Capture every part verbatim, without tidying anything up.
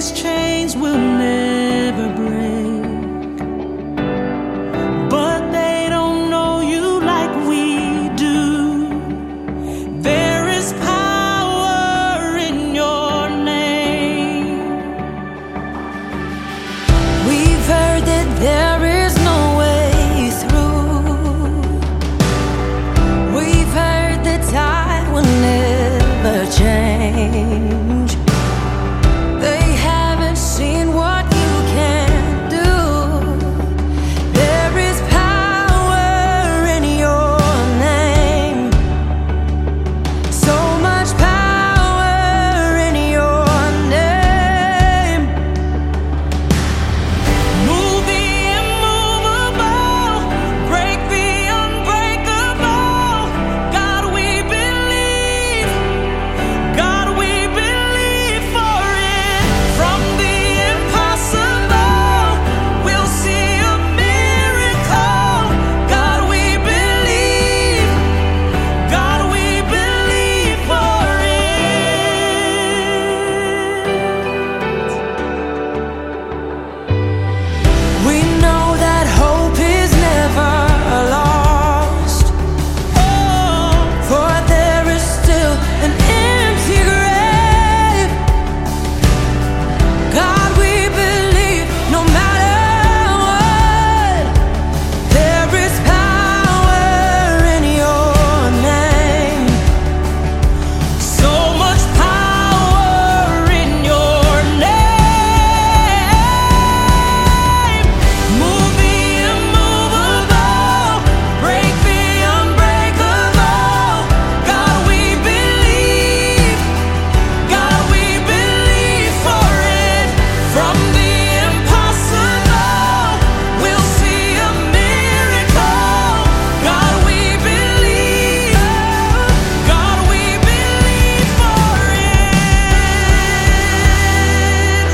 these chains will never break. But they don't know you like we do. There is power in your name. We've heard that there is no way through. We've heard the tide will never change. They haven't seen what you can do. There is power in your name. So much power in your name. Move the immovable, break the unbreakable. God, we believe. God, we believe for it. From the impossible, we'll see a miracle. God, we believe. God, we believe for it. We know that hope is never lost, Oh, for there is still an empty grave. God, we believe no matter what, there is power in your name. so much power in your name. Move the immovable, break the unbreakable. God, we believe. God, we believe for it. From the impossible, we'll see a miracle. God, we believe. God, we believe for it.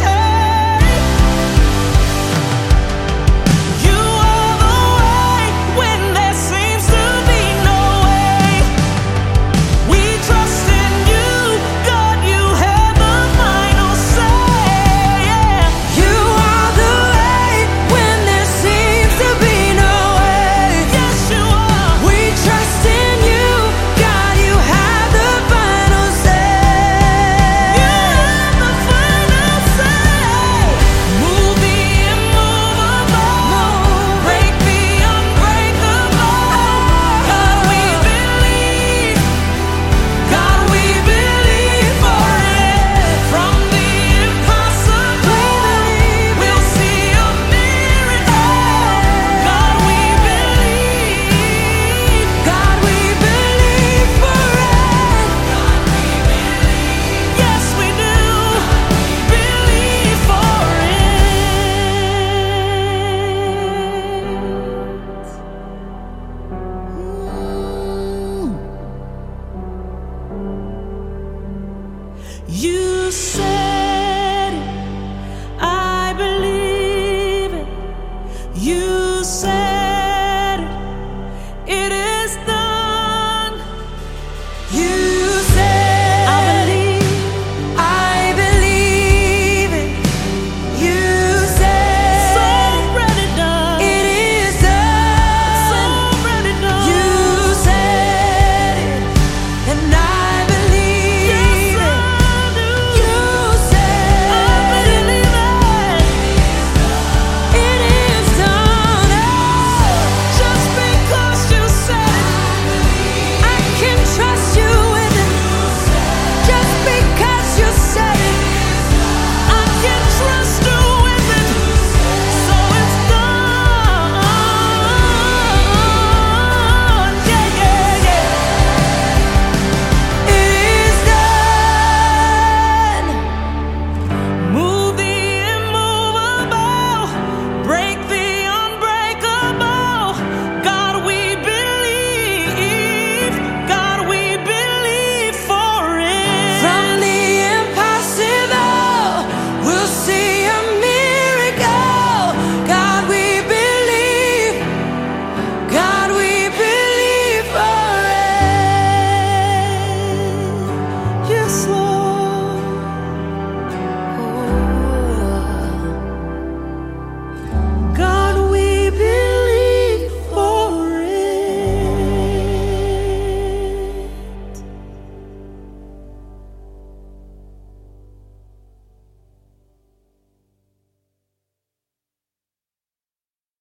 You are the way when there seems to be no way. We trust in you, God, you have the final say. You are the way when there seems to be no way. Yes, you are. We trust in you, God, you have the final say. You have the final say. Move the immovable, break the unbreakable. God, we believe. God, we believe for it. From the impossible, we'll see a miracle. God, we believe. God, we believe for it. Yes, we do. Believe for it. You say